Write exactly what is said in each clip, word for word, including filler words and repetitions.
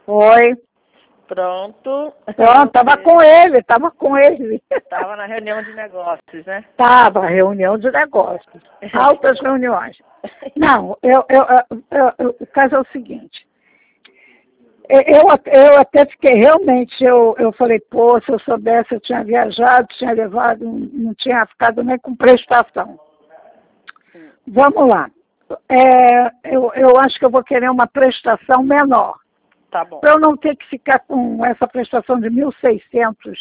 Foi. Pronto. Pronto, tava com ele, tava com ele. Tava na reunião de negócios, né? Tava, reunião de negócios. Altas reuniões. Não, eu, eu, eu, eu, o caso é o seguinte. Eu, eu até fiquei, realmente, eu, eu falei, pô, se eu soubesse, eu tinha viajado, tinha levado, não tinha ficado nem com prestação. Vamos lá. É, eu, eu acho que eu vou querer uma prestação menor. Tá bom. Para eu não ter que ficar com essa prestação de mil e seiscentos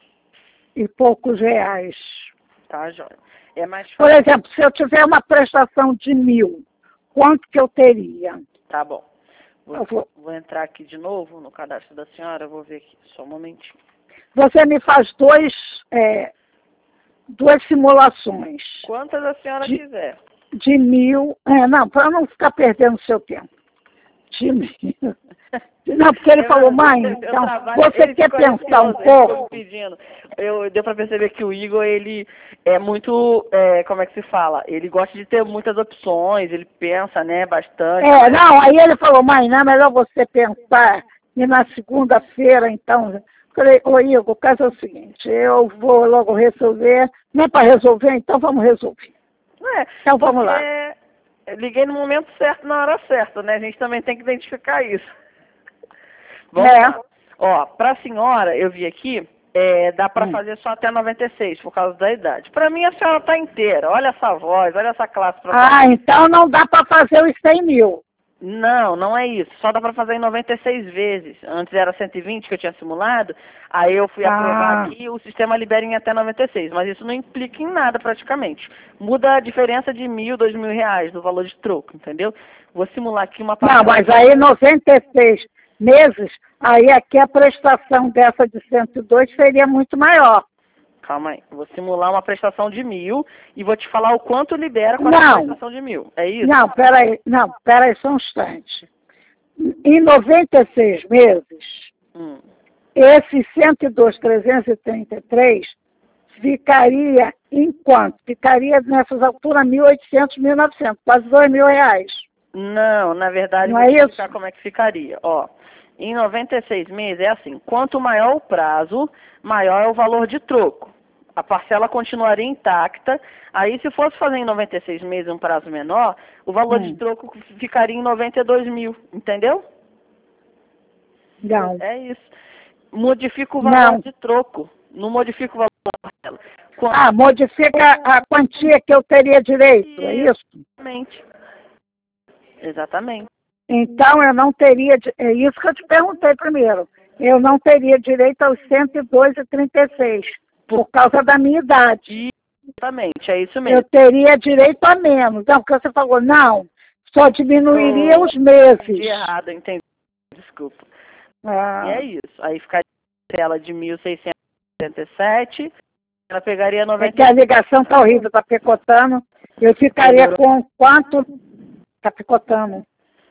e poucos reais. Tá, joia. É mais fácil. Por exemplo, se eu tiver uma prestação de mil, quanto que eu teria? Tá bom. Vou, Eu vou- vou entrar aqui de novo no cadastro da senhora, eu vou ver aqui, só um momentinho. Você me faz dois, é, duas simulações Quantas a senhora De- quiser. de mil. É, não, para não ficar perdendo seu tempo. De mil. Não, porque ele Eu- falou, mãe, eu então, trabalho- você ele quer ficou pensar um ansioso, ele ficou pouco? me pedindo. Eu, deu pra perceber que o Igor, ele é muito, é, como é que se fala? Ele gosta de ter muitas opções, ele pensa, né, bastante. É, mas- não, aí ele falou, mãe, não é melhor você pensar e na segunda-feira, então. Falei, ô Igor, o caso é o seguinte, eu vou logo resolver, não é para resolver, então vamos resolver. Não é, Então vamos lá. porque eu liguei no momento certo, na hora certa, né? A gente também tem que identificar isso. Vamos É. lá. Ó, pra senhora, eu vi aqui, é, dá pra Hum. fazer só até noventa e seis, por causa da idade. Pra mim, a senhora tá inteira. Olha essa voz, olha essa classe pra Ah, fazer. então não dá para fazer os cem mil. Não, não é isso. Só dá pra fazer em noventa e seis vezes. Antes era cento e vinte que eu tinha simulado. Aí eu fui Ah. aprovar aqui e o sistema libera em até noventa e seis. Mas isso não implica em nada praticamente. Muda a diferença de mil, dois mil reais do valor de troco, entendeu? Vou simular aqui uma Não, mas aí noventa e seis meses, aí aqui a prestação dessa de cento e dois seria muito maior. Calma aí. Vou simular uma prestação de mil e vou te falar o quanto libera com a Não. prestação de mil. É isso? Não, peraí, não, peraí só um instante. Em noventa e seis meses, Hum. esse cento e dois, trezentos e trinta e três ficaria em quanto? Ficaria nessas alturas mil e oitocentos, mil e novecentos, quase dois mil reais. Não, na verdade, Não vou é te isso? explicar como é que ficaria. Ó, em noventa e seis meses é assim, quanto maior o prazo, maior é o valor de troco. A parcela continuaria intacta. Aí, se fosse fazer em noventa e seis meses um prazo menor, o valor Hum. de troco ficaria em noventa e dois mil, entendeu? Não. É isso. Modifica o valor Não. de troco. Não modifica o valor da parcela. Quando... Ah, modifica a quantia que eu teria direito, é isso? Exatamente. Exatamente. Então eu não teria, di- é isso que eu te perguntei primeiro, eu não teria direito aos cento e dois e trinta e seis, por causa da minha idade. Exatamente, é isso Eu mesmo. teria direito a menos. Não, porque você falou, não, só diminuiria Eu os meses. entendi errado, entendi. Desculpa. Ah, E é isso. Aí ficaria a tela de mil seiscentos e setenta e sete, ela pegaria é noventa que a ligação tá horrível, tá picotando. Eu ficaria com quanto? Tá picotando.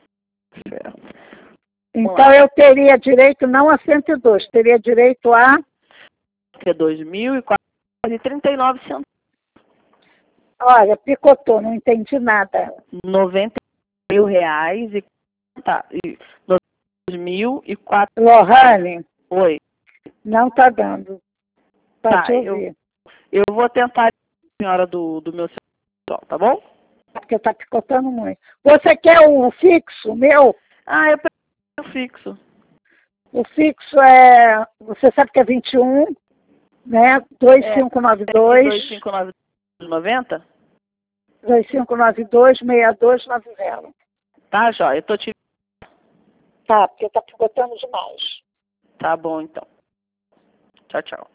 Então eu teria direito não a cento e dois, teria direito a... que é dois mil e quatrocentos e trinta e nove centavos. Olha, picotou, não entendi nada. noventa mil reais e... Tá, e dois mil e quatro... Lohane, Oi. não tá dando. Pra Tá, te ouvir. Eu, eu vou tentar, senhora, do, do meu celular, tá bom? Porque tá picotando muito. Você quer o fixo, meu? Ah, eu prefiro fixo. O fixo é, você sabe que é vinte e um, né? dois cinco nove dois, dois cinco nove noventa? dois cinco nove dois, seis dois nove zero. Tá, Jó, eu tô te... Tá, porque tá picotando demais. Tá bom, então. Tchau, tchau.